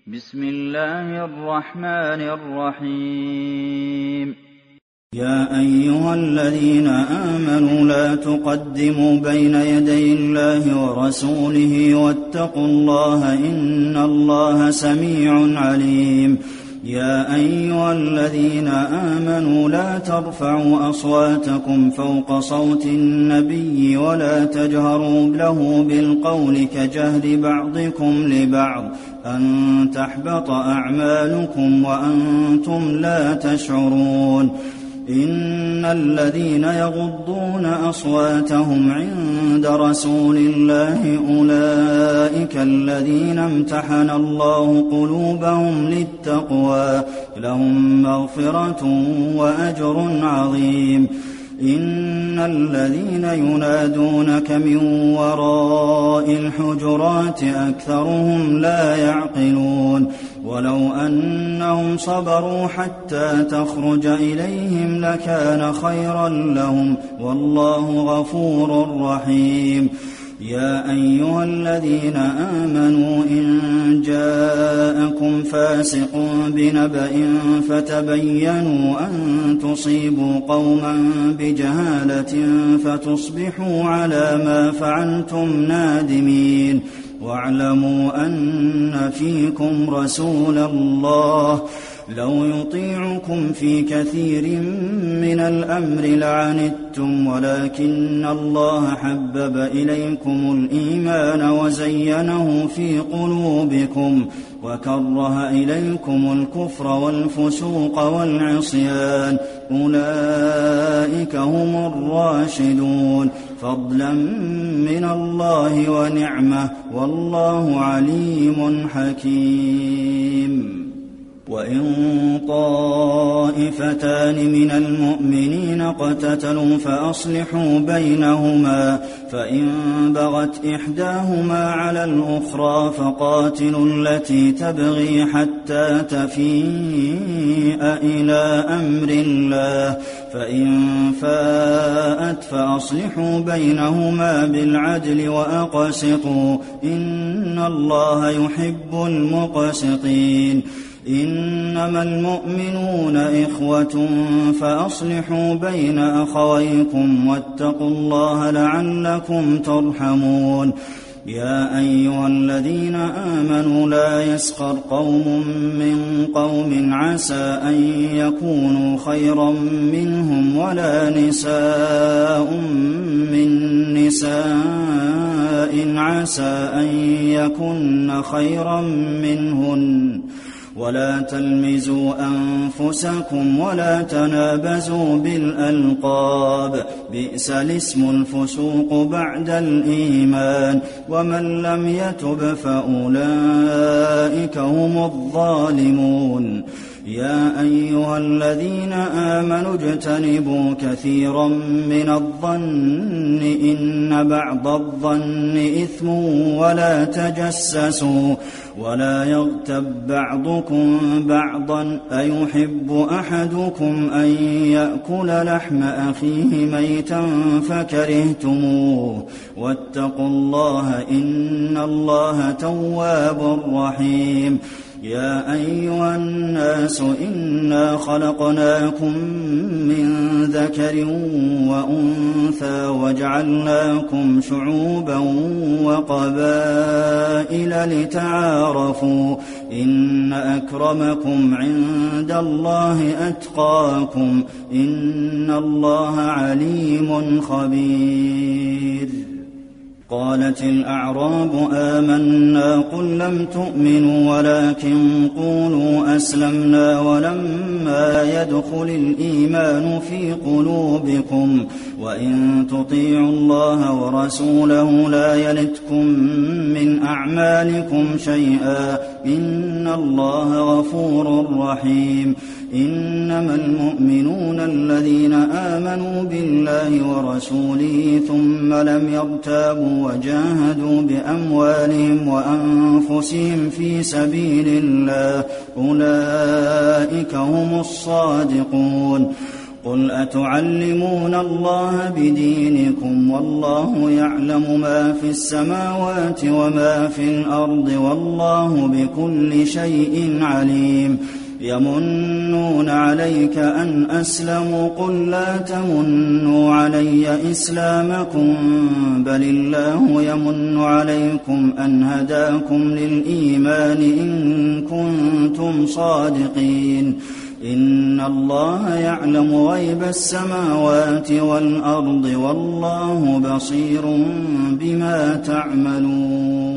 بسم الله الرحمن الرحيم. يا أيها الذين آمنوا لا تقدموا بين يدي الله ورسوله واتقوا الله إن الله سميع عليم. يا أيها الذين آمنوا لا ترفعوا أصواتكم فوق صوت النبي ولا تجهروا له بالقول كجهر بعضكم لبعض أن تحبط أعمالكم وأنتم لا تشعرون. إن الذين يغضون أصواتهم عند رسول الله أولئك الذين امتحن الله قلوبهم للتقوى لهم مغفرة وأجر عظيم. إن الذين ينادونك من وراء الحجرات أكثرهم لا يعقلون. ولو أنهم صبروا حتى تخرج إليهم لكان خيرا لهم والله غفور رحيم. يا أيها الذين آمنوا إن جاءكم فاسق بنبأ فتبينوا أن تصيبوا قوما بجهالة فتصبحوا على ما فعلتم نادمين. واعلموا أن فيكم رسول الله لو يطيعكم في كثير من الأمر لعنتم ولكن الله حبب إليكم الإيمان وزينه في قلوبكم وكره إليكم الكفر والفسوق والعصيان أولئك هم الراشدون فضلا من الله ونعمة والله عليم حكيم. وإن طائفتان من المؤمنين اقتتلوا فأصلحوا بينهما فإن بغت إحداهما على الأخرى فقاتلوا التي تبغي حتى تفيء إلى أمر الله فإن فاءت فأصلحوا بينهما بالعدل وأقسطوا إن الله يحب المقسطين. إنما المؤمنون إخوة فأصلحوا بين أخويكم واتقوا الله لعلكم ترحمون. يا أيها الذين آمنوا لا يسخر قوم من قوم عسى أن يكونوا خيرا منهم ولا نساء من نساء عسى أن يكن خيرا منهن ولا تلمزوا أنفسكم ولا تنابزوا بالألقاب بئس الاسم الفسوق بعد الإيمان ومن لم يتب فأولئك هم الظالمون. يا أيها الذين آمنوا اجتنبوا كثيرا من الظن إن بعض الظن إثم ولا تجسسوا ولا يغتب بعضكم بعضا أيحب أحدكم أن يأكل لحم أخيه ميتا فكرهتموه واتقوا الله إن الله تواب رحيم. يا أيها الناس إنا خلقناكم من ذكر وأنثى وجعلناكم شعوبا وقبائل لتعارفوا إن أكرمكم عند الله أتقاكم إن الله عليم خبير. قالت الأعراب آمنا قل لم تؤمنوا ولكن قولوا أسلمنا ولما يدخل الإيمان في قلوبكم وإن تطيعوا الله ورسوله لا يلتكم من أعمالكم شيئا إن الله غفور رحيم. إنما المؤمنون الذين آمنوا بالله ورسوله ثم لم يرتابوا وجاهدوا بأموالهم وأنفسهم في سبيل الله أولئك هم الصادقون. قُلْ أَتُعَلِّمُونَ اللَّهَ بِدِينِكُمْ وَاللَّهُ يَعْلَمُ مَا فِي السَّمَاوَاتِ وَمَا فِي الْأَرْضِ وَاللَّهُ بِكُلِّ شَيْءٍ عَلِيمٌ يَمُنُّونَ عَلَيْكَ أَنْ أَسْلَمُوا قُل لَّا تَمُنُّوا عَلَيَّ إِسْلَامَكُم بَلِ اللَّهُ يَمُنُّ عَلَيْكُمْ أَنْ هَدَاكُمْ لِلْإِيمَانِ إِن كُنتُمْ صَادِقِينَ إِنَّ اللَّهَ يَعْلَمُ غَيْبَ السَّمَاوَاتِ وَالْأَرْضِ وَاللَّهُ بَصِيرٌ بِمَا تَعْمَلُونَ